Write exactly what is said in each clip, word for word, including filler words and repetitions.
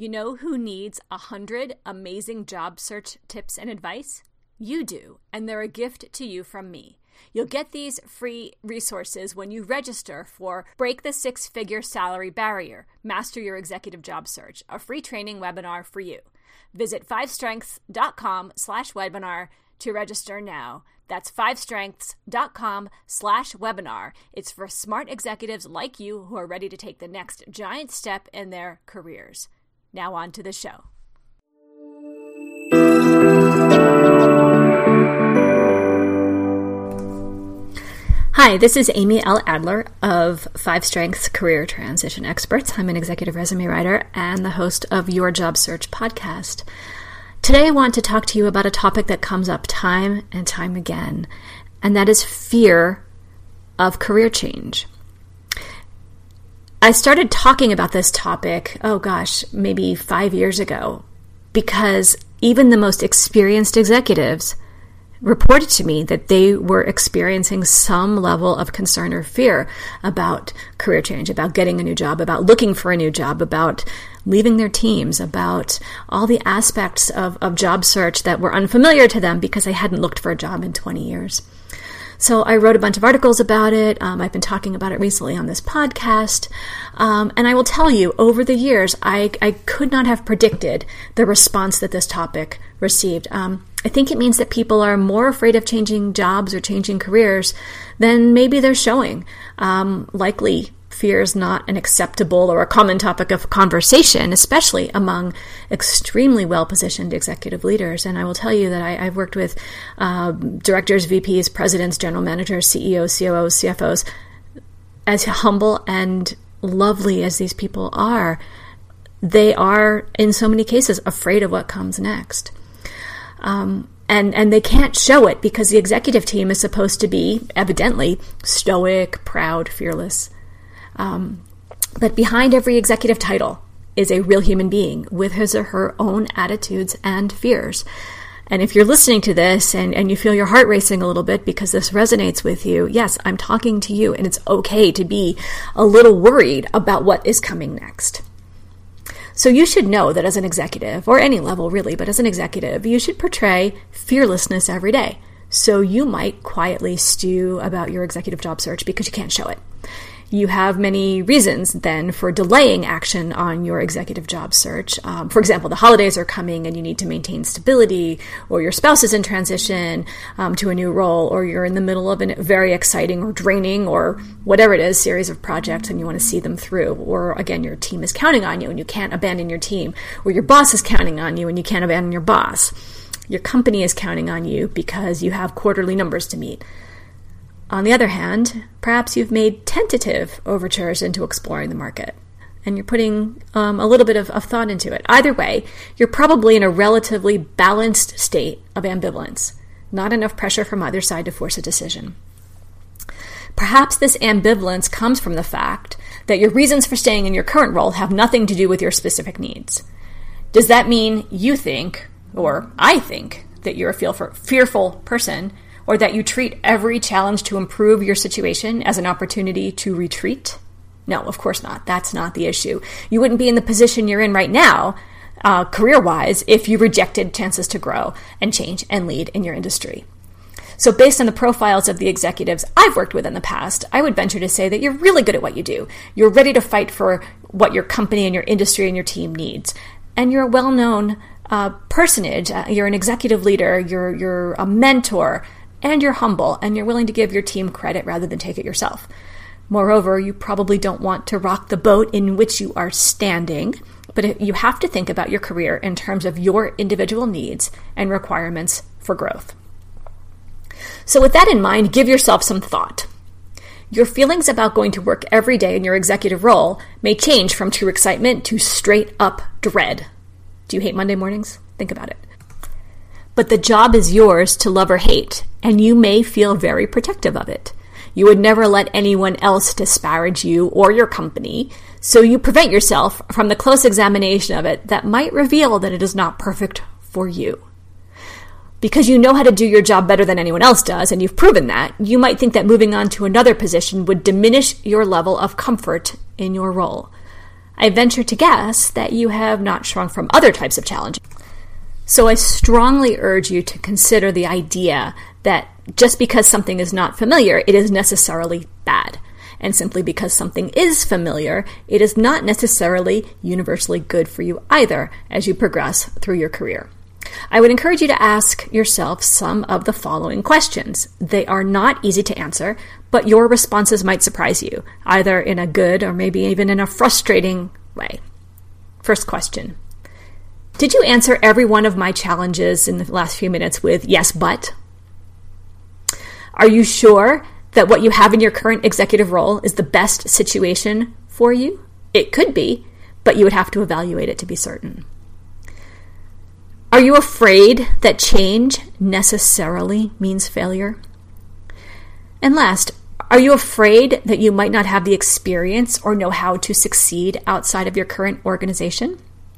You know who needs a hundred amazing job search tips and advice? You do, and they're a gift to you from me. You'll get these free resources when you register for Break the Six-Figure Salary Barrier, Master Your Executive Job Search, a free training webinar for you. Visit fivestrengths.com slash webinar to register now. That's fivestrengths.com slash webinar. It's for smart executives like you who are ready to take the next giant step in their careers. Now on to the show. Hi, this is Amy L. Adler of Five Strengths Career Transition Experts. I'm an executive resume writer and the host of Your Job Search podcast. Today I want to talk to you about a topic that comes up time and time again, and that is fear of career change. I started talking about this topic, oh gosh, maybe five years ago, because even the most experienced executives reported to me that they were experiencing some level of concern or fear about career change, about getting a new job, about looking for a new job, about leaving their teams, about all the aspects of, of job search that were unfamiliar to them because they hadn't looked for a job in twenty years. So I wrote a bunch of articles about it. Um, I've been talking about it recently on this podcast. Um, and I will tell you, over the years, I, I could not have predicted the response that this topic received. Um, I think it means that people are more afraid of changing jobs or changing careers than maybe they're showing. Um, likely, fear is not an acceptable or a common topic of conversation, especially among extremely well-positioned executive leaders. And I will tell you that I, I've worked with uh, directors, V Ps, presidents, general managers, C E Os, C O Os, C F Os. As humble and lovely as these people are, they are, in so many cases, afraid of what comes next. Um, and, and they can't show it because the executive team is supposed to be, evidently, stoic, proud, fearless. Um, but behind every executive title is a real human being with his or her own attitudes and fears. And if you're listening to this and, and you feel your heart racing a little bit because this resonates with you, yes, I'm talking to you, and it's okay to be a little worried about what is coming next. So you should know that as an executive, or any level really, but as an executive, you should portray fearlessness every day. So you might quietly stew about your executive job search because you can't show it. You have many reasons then for delaying action on your executive job search. Um, for example, the holidays are coming and you need to maintain stability, or your spouse is in transition um, to a new role, or you're in the middle of a very exciting or draining or whatever it is, series of projects, and you want to see them through. Or again, your team is counting on you and you can't abandon your team, or your boss is counting on you and you can't abandon your boss. Your company is counting on you because you have quarterly numbers to meet. On the other hand, perhaps you've made tentative overtures into exploring the market, and you're putting um, a little bit of, of thought into it. Either way, you're probably in a relatively balanced state of ambivalence, not enough pressure from either side to force a decision. Perhaps this ambivalence comes from the fact that your reasons for staying in your current role have nothing to do with your specific needs. Does that mean you think, or I think, that you're a feel for, fearful person, or that you treat every challenge to improve your situation as an opportunity to retreat? No, of course not. That's not the issue. You wouldn't be in the position you're in right now, uh, career-wise, if you rejected chances to grow and change and lead in your industry. So based on the profiles of the executives I've worked with in the past, I would venture to say that you're really good at what you do. You're ready to fight for what your company and your industry and your team needs. And you're a well-known uh, personage. Uh, you're an executive leader. You're, you're a mentor. And you're humble, and you're willing to give your team credit rather than take it yourself. Moreover, you probably don't want to rock the boat in which you are standing, but you have to think about your career in terms of your individual needs and requirements for growth. So with that in mind, give yourself some thought. Your feelings about going to work every day in your executive role may change from true excitement to straight up dread. Do you hate Monday mornings? Think about it. But the job is yours to love or hate, and you may feel very protective of it. You would never let anyone else disparage you or your company, so you prevent yourself from the close examination of it that might reveal that it is not perfect for you. Because you know how to do your job better than anyone else does, and you've proven that, you might think that moving on to another position would diminish your level of comfort in your role. I venture to guess that you have not shrunk from other types of challenges. So I strongly urge you to consider the idea that just because something is not familiar, it is necessarily bad. And simply because something is familiar, it is not necessarily universally good for you either as you progress through your career. I would encourage you to ask yourself some of the following questions. They are not easy to answer, but your responses might surprise you, either in a good or maybe even in a frustrating way. First question. Did you answer every one of my challenges in the last few minutes with yes, but? Are you sure that what you have in your current executive role is the best situation for you? It could be, but you would have to evaluate it to be certain. Are you afraid that change necessarily means failure? And last, are you afraid that you might not have the experience or know how to succeed outside of your current organization?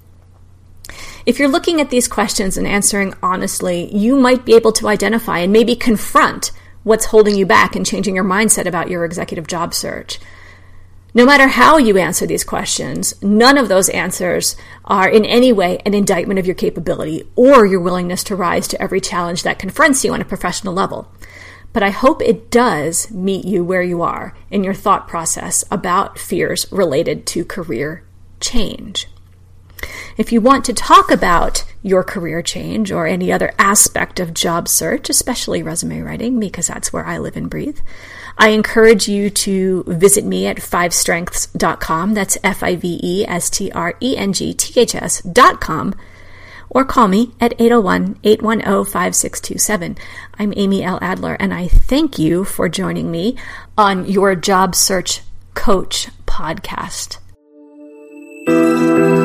If you're looking at these questions and answering honestly, you might be able to identify and maybe confront what's holding you back and changing your mindset about your executive job search. No matter how you answer these questions, none of those answers are in any way an indictment of your capability or your willingness to rise to every challenge that confronts you on a professional level. But I hope it does meet you where you are in your thought process about fears related to career change. If you want to talk about your career change or any other aspect of job search, especially resume writing, because that's where I live and breathe, I encourage you to visit me at five strengths dot com. That's F I V E S T R E N G T H S dot com. Or call me at eight oh one, eight one oh, five six two seven. I'm Amy L. Adler, and I thank you for joining me on your Job Search Coach podcast.